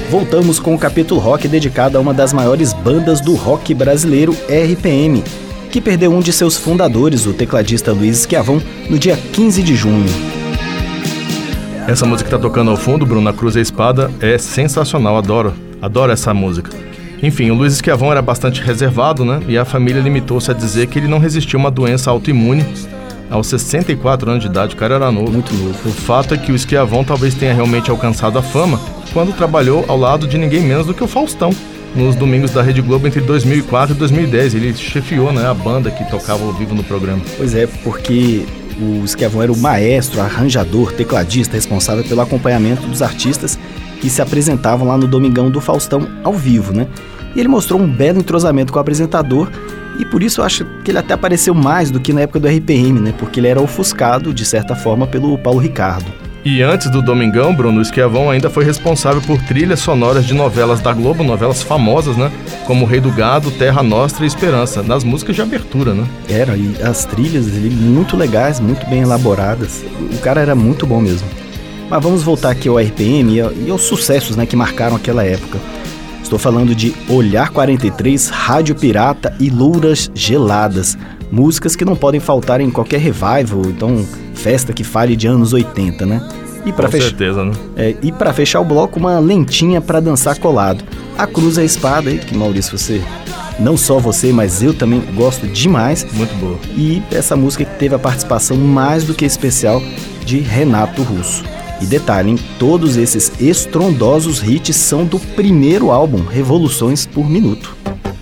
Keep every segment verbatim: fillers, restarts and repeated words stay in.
voltamos com o capítulo rock dedicado a uma das maiores bandas do rock brasileiro, R P M, que perdeu um de seus fundadores, o tecladista Luiz Schiavon, no dia quinze de junho. Essa música que tá tocando ao fundo, Bruno, na Cruz e a Espada, é sensacional, adoro, adoro essa música. Enfim, o Luiz Schiavon era bastante reservado, né? E a família limitou-se a dizer que ele não resistiu a uma doença autoimune aos sessenta e quatro anos de idade, o cara era novo. Muito novo. O fato é que o Schiavon talvez tenha realmente alcançado a fama quando trabalhou ao lado de ninguém menos do que o Faustão, nos domingos da Rede Globo entre dois mil e quatro e dois mil e dez. Ele chefiou, né, a banda que tocava ao vivo no programa. Pois é, porque o Schiavon era o maestro, arranjador, tecladista, responsável pelo acompanhamento dos artistas que se apresentavam lá no Domingão do Faustão ao vivo, né? E ele mostrou um belo entrosamento com o apresentador, e por isso eu acho que ele até apareceu mais do que na época do R P M, né? Porque ele era ofuscado, de certa forma, pelo Paulo Ricardo. E antes do Domingão, Bruno, o Schiavon ainda foi responsável por trilhas sonoras de novelas da Globo, novelas famosas, né? Como Rei do Gado, Terra Nostra e Esperança, nas músicas de abertura, né? Era, e as trilhas ali muito legais, muito bem elaboradas. O cara era muito bom mesmo. Mas vamos voltar aqui ao R P M e aos sucessos, né, que marcaram aquela época. Estou falando de Olhar quarenta e três, Rádio Pirata e Louras Geladas. Músicas que não podem faltar em qualquer revival, então festa que fale de anos oitenta, né? E Com fech... certeza, né? É, e para fechar o bloco, uma lentinha para dançar colado. A Cruz e a Espada, que Maurício, você... Não só você, mas eu também gosto demais. Muito boa. E essa música que teve a participação mais do que especial de Renato Russo. E detalhe, hein? Todos esses estrondosos hits são do primeiro álbum, Revoluções por Minuto.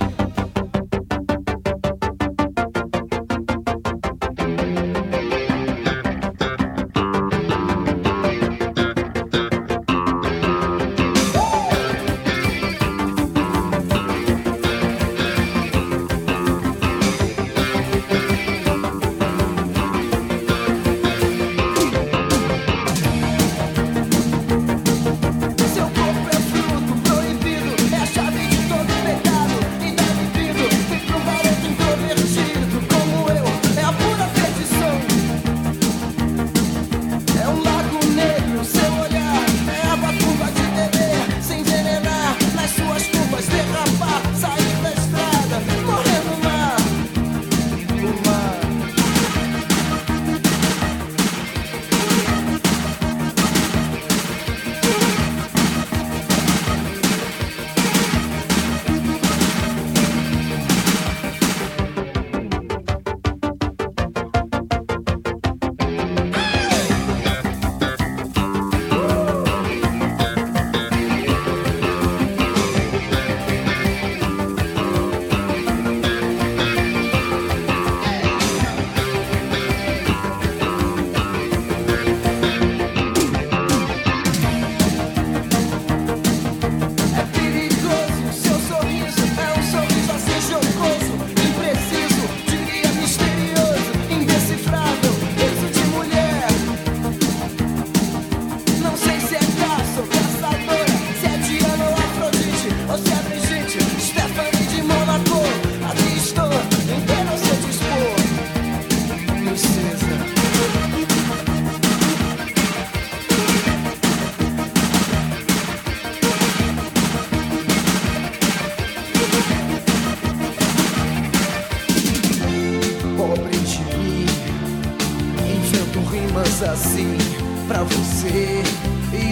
Assim pra você e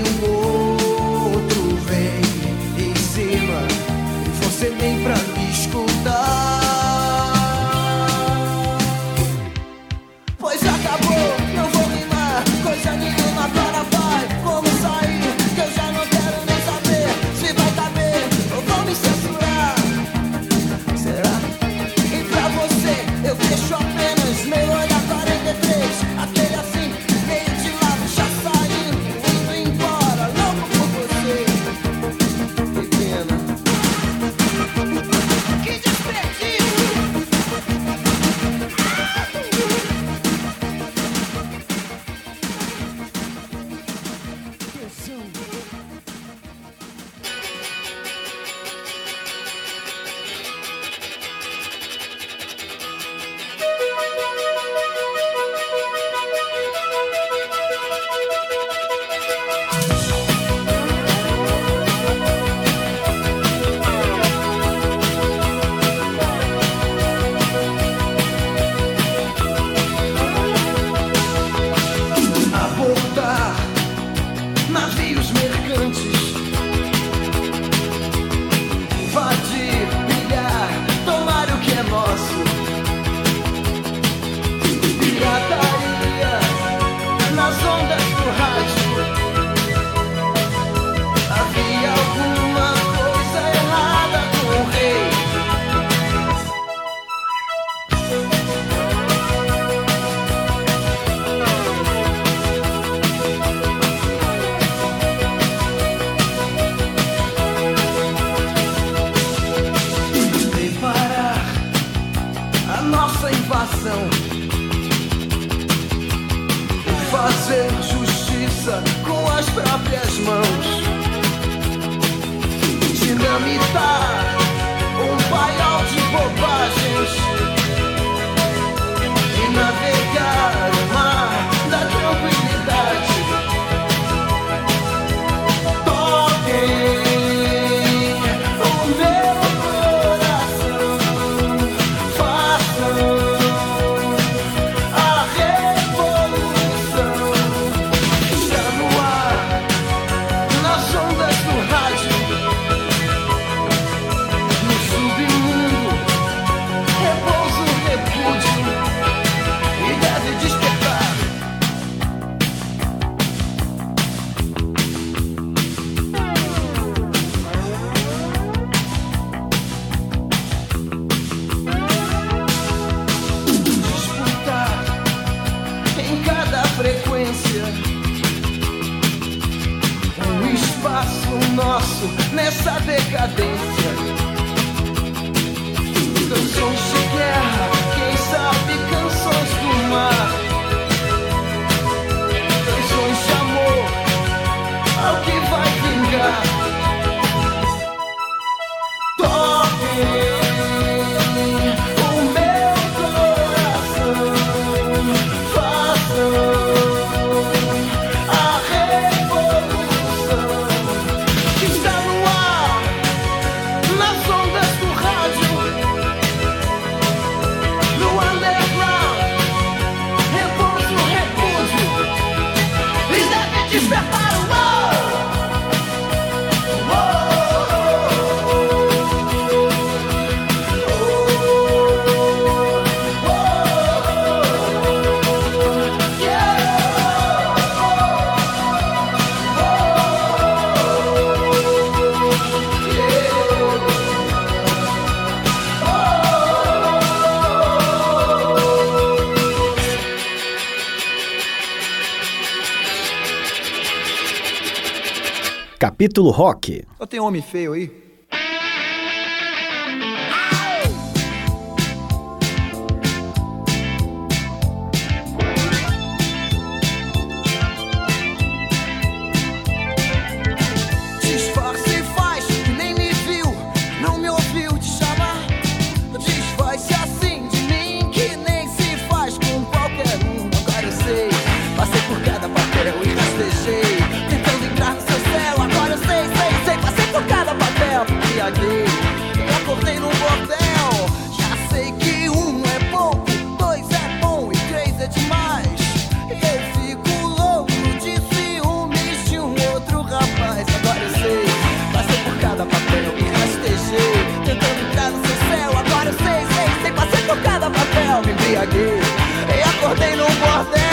um outro vem em cima e você nem pra me escutar. Pois acabou, não vou rimar coisa nenhuma, agora vai. Como sair, que eu já não quero nem saber se vai caber ou vão me censurar. Será? E pra você eu deixo apenas meu olhar quarenta e três, aquele assim meio de lado, já saindo, indo embora, louco fazer justiça com as próprias mãos, dinamitar um paiol de bobagens e navegar o mar da tranquilidade. Toquem o meu coração, façam a revolução. Está no ar, nas ondas do rádio, no submundo, repousa o repúdio e deve despertar. Disputar em cada frequência um espaço nosso nessa decadência. Canções de guerra, quem sabe canções do mar, canções de amor ao que vai vingar. Toquem o meu coração, façam a revolução. Está no ar, nas ondas do rádio, no underground, repousa o repúdio e deve despertar o mal. Capítulo Rock. Só tem homem feio aí? Disfarce e faz que nem me viu, não me ouviu te chamar. Desfaz-se assim de mim que nem se faz com qualquer um. Agora eu sei, passei por cada papel e rastejei, tentando entrar no seu céu. Agora eu sei, sei, sei, passei por cada papel. Me embriaguei e acordei num bordel. Já sei que um é pouco, dois é bom e três é demais. Eu fico louco de ciúmes de um outro rapaz. Agora eu sei, passei por cada papel e rastejei, tentando entrar no seu céu. Agora eu sei, sei, sei, passei por cada papel. Me embriaguei e acordei num bordel.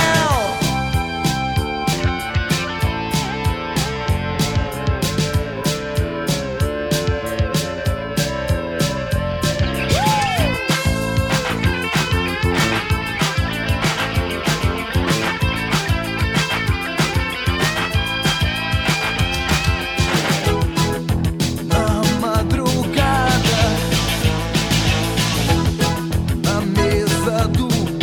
Na madrugada, na mesa do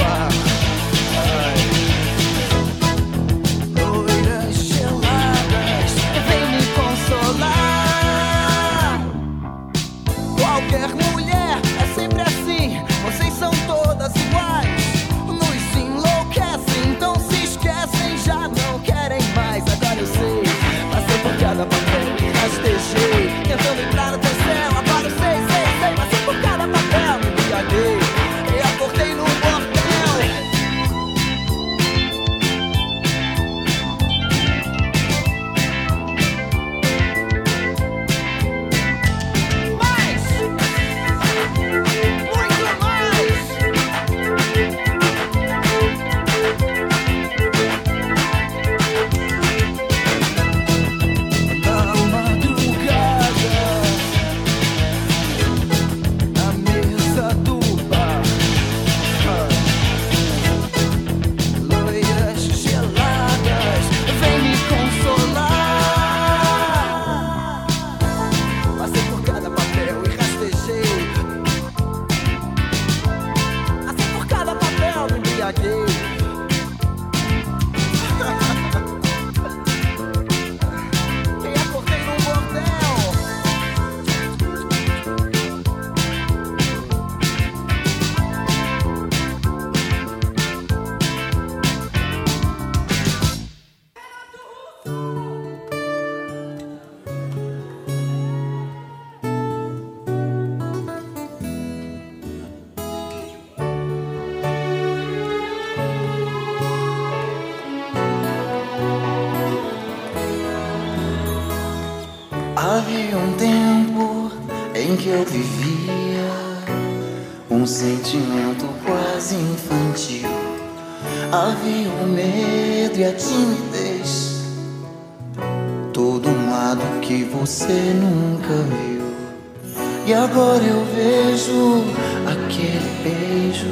Havia um tempo em que eu vivia um sentimento quase infantil. Havia o medo e a timidez, todo um lado que você nunca viu. E agora eu vejo aquele beijo,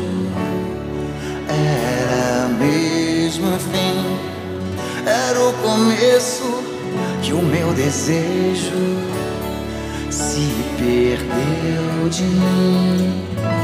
era mesmo o fim, era o começo que o meu desejo se perdeu de mim.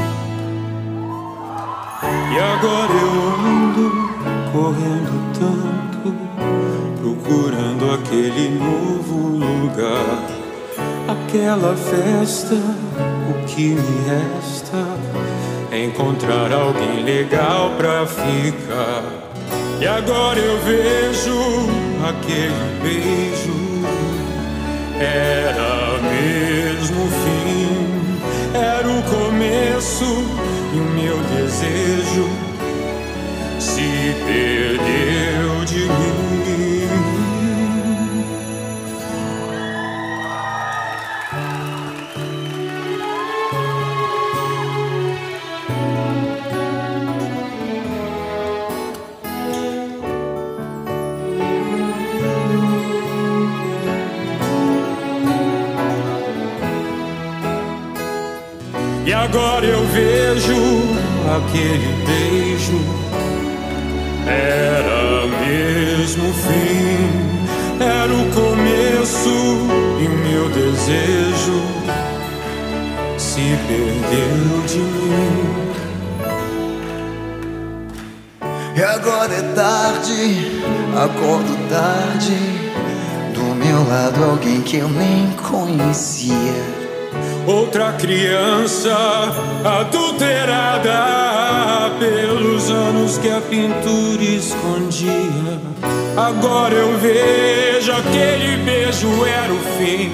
E agora eu ando correndo tanto, procurando aquele novo lugar, aquela festa. O que me resta é encontrar alguém legal pra ficar. E agora eu vejo aquele beijo, era mesmo o fim, era o começo e o meu desejo se perdeu de mim. E agora eu vejo aquele beijo, era mesmo o fim, era o começo e o meu desejo se perdeu de mim. E agora é tarde, acordo tarde, do meu lado alguém que eu nem conhecia. Outra criança adulterada pelos anos que a pintura escondia. Agora eu vejo aquele beijo era o fim,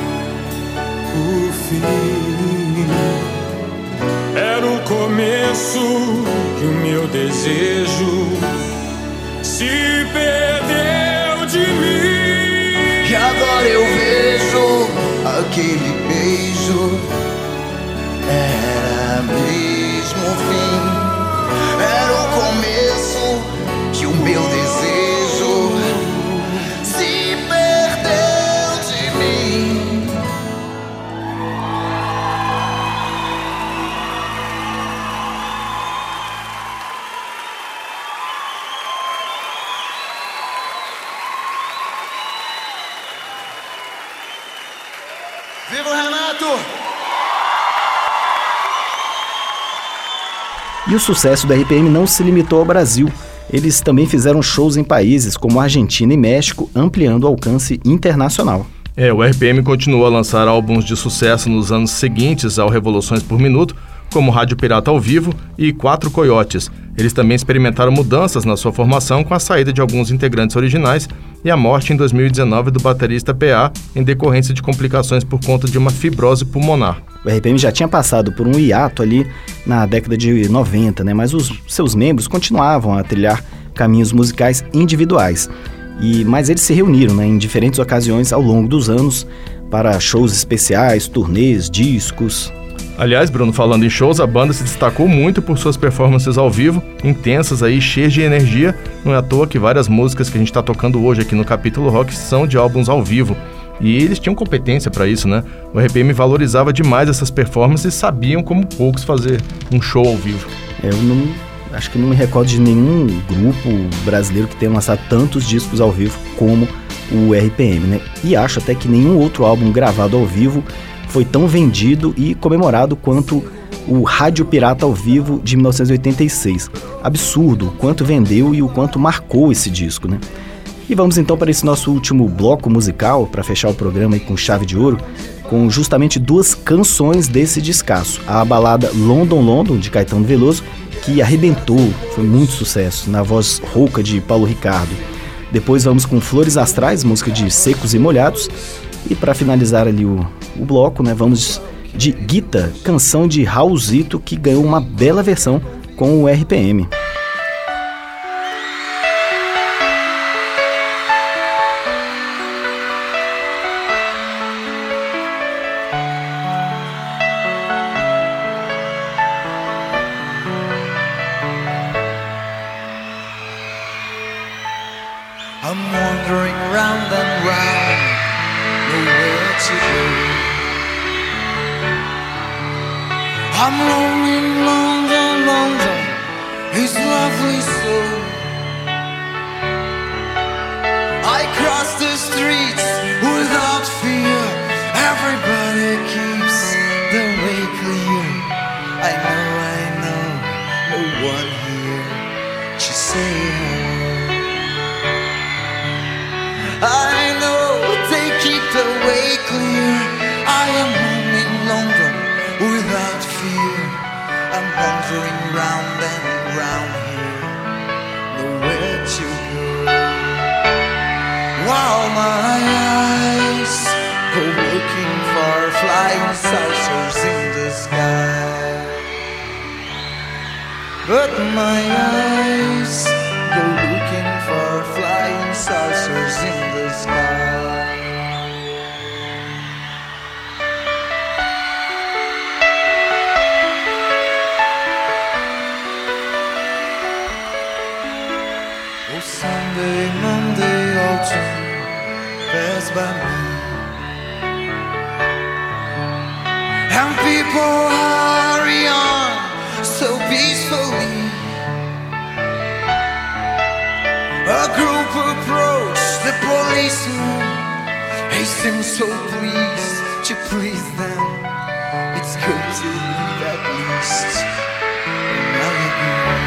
o fim. Era o começo e o meu desejo se perdeu de mim. E agora eu vejo aquele beijo, era mesmo o fim, era o começo que o meu desejo se perdeu de mim. Viva o Renato! E o sucesso do R P M não se limitou ao Brasil. Eles também fizeram shows em países como Argentina e México, ampliando o alcance internacional. É, o R P M continuou a lançar álbuns de sucesso nos anos seguintes ao Revoluções por Minuto, como Rádio Pirata ao Vivo e Quatro Coiotes. Eles também experimentaram mudanças na sua formação com a saída de alguns integrantes originais e a morte em dois mil e dezenove do baterista P A em decorrência de complicações por conta de uma fibrose pulmonar. O R P M já tinha passado por um hiato ali na década de noventa, né? Mas os seus membros continuavam a trilhar caminhos musicais individuais. E, mas eles se reuniram, né, em diferentes ocasiões ao longo dos anos para shows especiais, turnês, discos. Aliás, Bruno, falando em shows, a banda se destacou muito por suas performances ao vivo, intensas aí, cheias de energia. Não é à toa que várias músicas que a gente está tocando hoje aqui no Capítulo Rock são de álbuns ao vivo. E eles tinham competência para isso, né? O R P M valorizava demais essas performances e sabiam como poucos fazer um show ao vivo. Eu não, acho que não me recordo de nenhum grupo brasileiro que tenha lançado tantos discos ao vivo como o R P M, né? E acho até que nenhum outro álbum gravado ao vivo foi tão vendido e comemorado quanto o Rádio Pirata ao Vivo de mil novecentos e oitenta e seis. Absurdo o quanto vendeu e o quanto marcou esse disco, né? E vamos então para esse nosso último bloco musical, para fechar o programa aí com chave de ouro, com justamente duas canções desse discaço. A balada London London, de Caetano Veloso, que arrebentou, foi muito sucesso, na voz rouca de Paulo Ricardo. Depois vamos com Flores Astrais, música de Secos e Molhados. E para finalizar ali o, o bloco, né, vamos de Guita, canção de Raulzito, que ganhou uma bela versão com o R P M. I'm wandering round and round, nowhere to go. I'm roaming London, London, it's lovely so. I cross the streets without fear, everybody keeps the way clear. I know, I know, no one here to say hello. I know they keep the way clear. I am home in London without fear. I'm wandering round and round here, nowhere to go. While my eyes go looking for flying saucers in the sky, but my eyes go looking for flying saucers in the sky. Oh, Sunday, Monday, autumn pass by me, and people hurry on so peacefully. A group approached the policeman. He seemed so pleased to please them. It's good to leave at least, and I agree.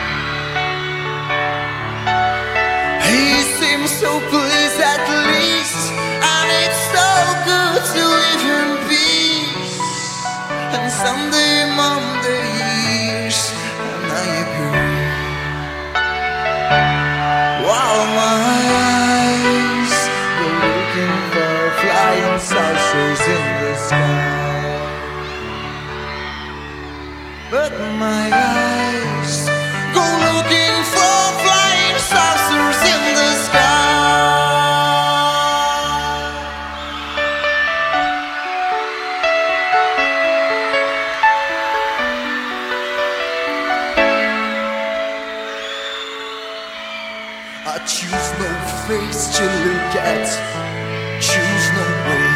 He seems so pleased at least, and it's so good to live in peace. And Sunday, Monday years, and I agree. While my eyes go looking for flying saucers in the sky, but my eyes go looking for flying saucers in the sky. I choose no face to look at, choose no way.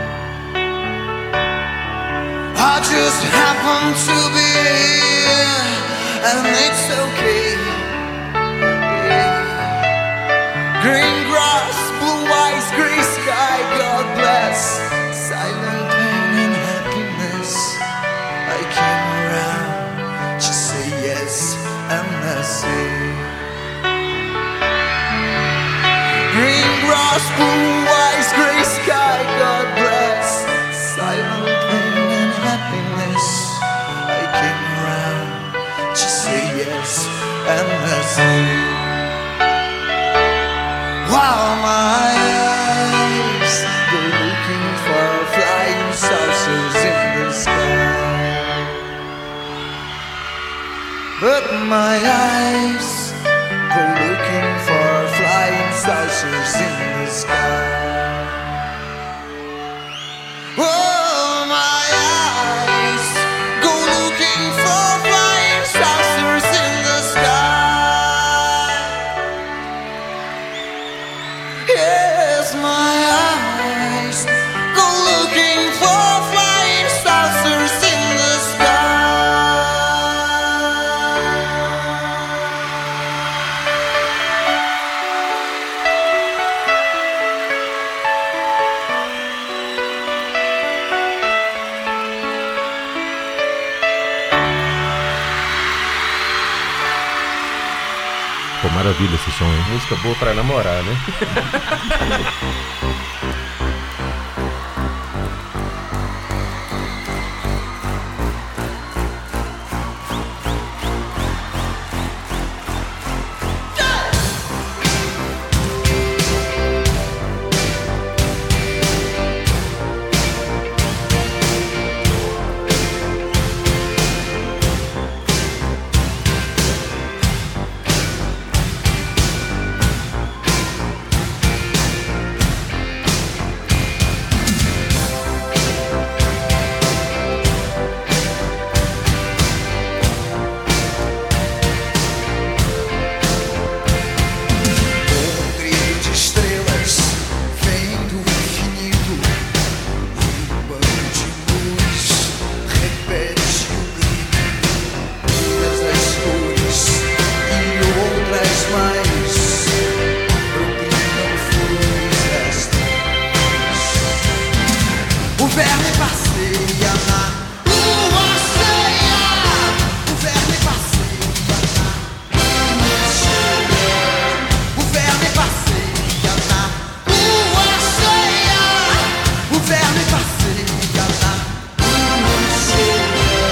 I just happen to be here, and it's okay. Yeah. Green grass, blue eyes, gray sky, God bless. Silent pain and happiness. I came around to say yes and I say. Green grass, blue eyes, gray sky, God bless. Silent pain and happiness. I came around to say yes and I say. While my eyes go looking for flying saucers in the sky, but my eyes go looking for flying saucers in the sky. Oh, my eyes go looking for flying saucers in the sky. Yes, my eyes go looking for flying saucers in the sky. Pô, maravilha esse som, hein? Música boa pra namorar, né? passeia na lua cheia. O verme passeia na lua cheia. O verme passeia na lua cheia. O verme passeia na lua cheia.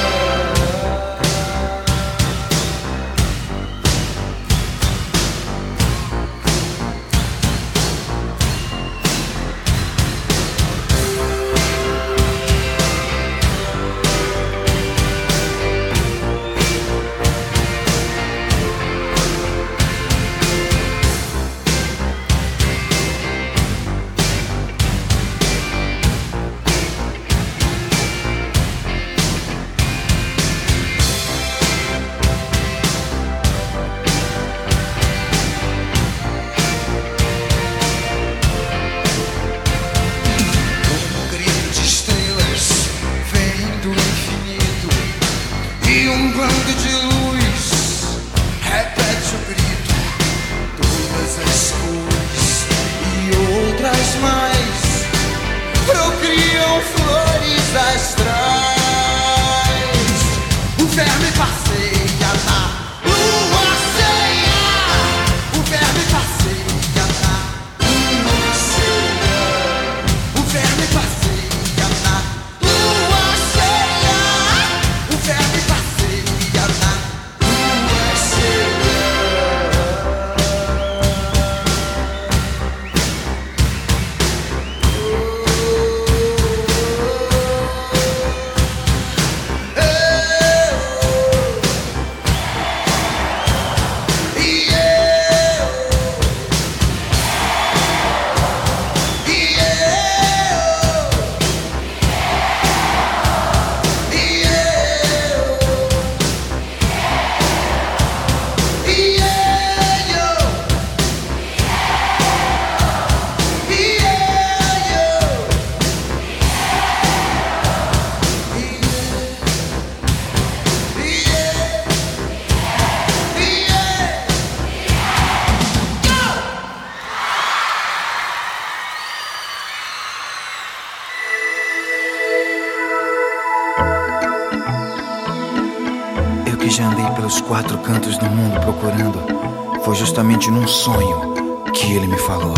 Já andei pelos quatro cantos do mundo procurando. Foi justamente num sonho que ele me falou.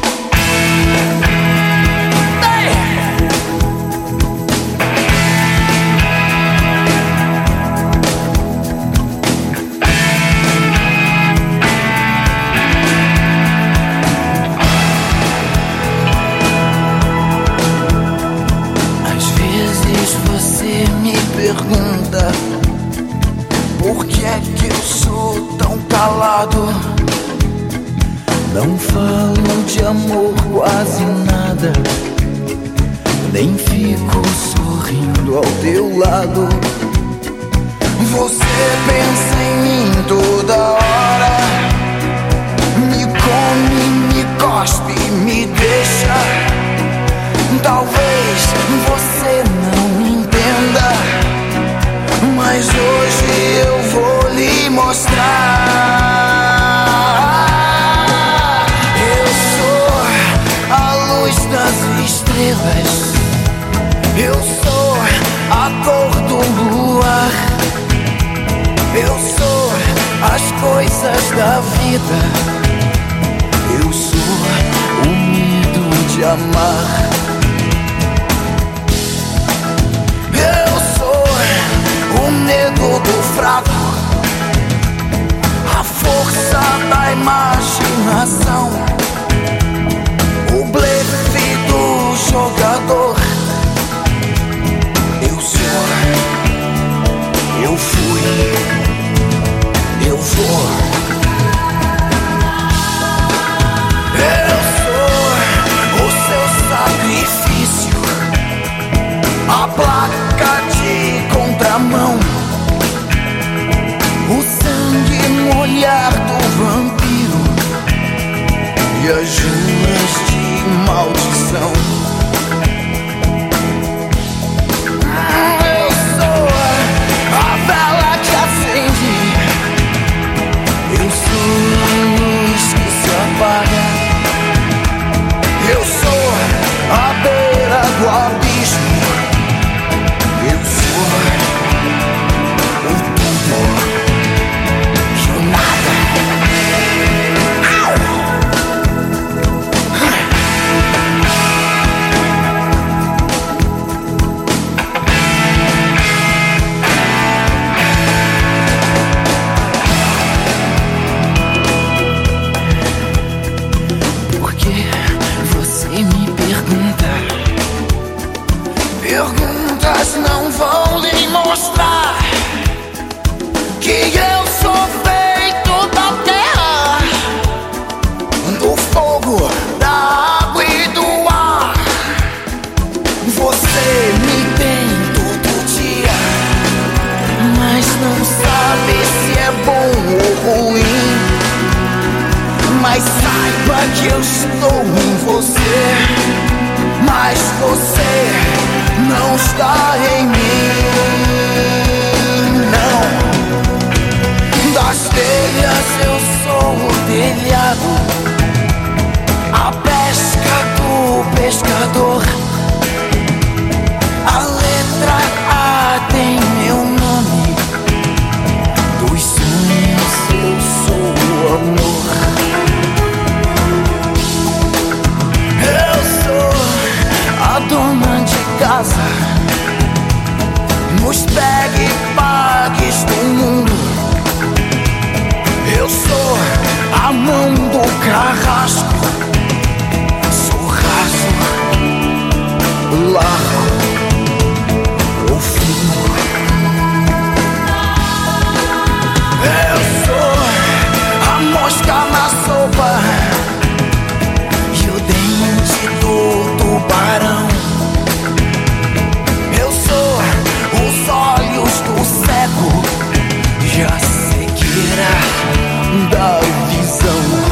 Às vezes você me pergunta por que é que eu sou tão calado? Não falo de amor quase nada, nem fico sorrindo ao teu lado. Você pensa em mim toda hora, me come, me cospe, me deixa. Talvez você não entenda, mas hoje eu vou lhe mostrar. Eu sou a luz das estrelas, eu sou a cor do luar, eu sou as coisas da vida, eu sou o medo de amar. O medo do fraco, a força da imaginação, o blefe do jogador. Eu sou, eu fui, eu vou. Eu sou o seu sacrifício, a placa de contramão, o sangue no olhar do vampiro e as juras de maldição. Eu sou a vela que acende, eu sou a luz que se apaga, eu sou a beira do abismo, Mas saiba que eu estou em você, mas você não está em mim. Não. Das telhas eu sou o telhado, a pesca do pescador. A letra A tem meu nome, dos sonhos eu sou o amor. Eu sou a dona de casa, nos pegue e pagues do mundo. Eu sou a mão do carrasco, sou raso, largo ou fino. Eu sou a mosca na sopa e o dente do tubarão. Eu sou os olhos do cego e a cegueira da visão.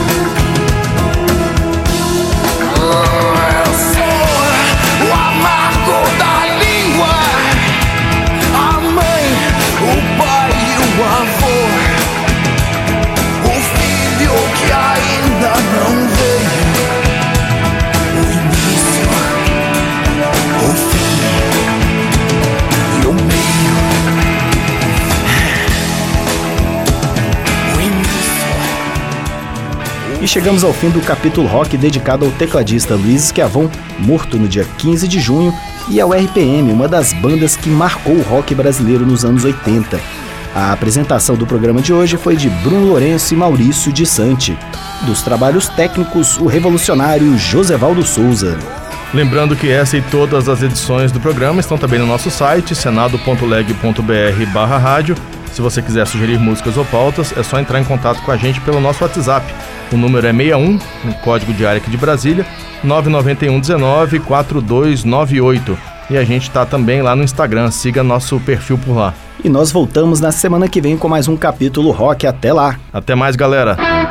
Eu sou o amargo da língua, a mãe, o pai e o avô, o filho que ainda não veio, o início, o fim e o meio. O início. E chegamos ao fim do capítulo rock dedicado ao tecladista Luiz Schiavon, morto no dia quinze de junho, e ao R P M, uma das bandas que marcou o rock brasileiro nos anos oitenta. A apresentação do programa de hoje foi de Bruno Lourenço e Maurício de Santi. Dos trabalhos técnicos, o revolucionário Josevaldo Souza. Lembrando que essa e todas as edições do programa estão também no nosso site, senado ponto leg ponto br barra rádio. Se você quiser sugerir músicas ou pautas, é só entrar em contato com a gente pelo nosso WhatsApp. O número é sessenta e um, no código de área aqui de Brasília, nove nove um um nove quatro dois nove oito. E a gente tá também lá no Instagram, siga nosso perfil por lá. E nós voltamos na semana que vem com mais um capítulo rock. Até lá! Até mais, galera!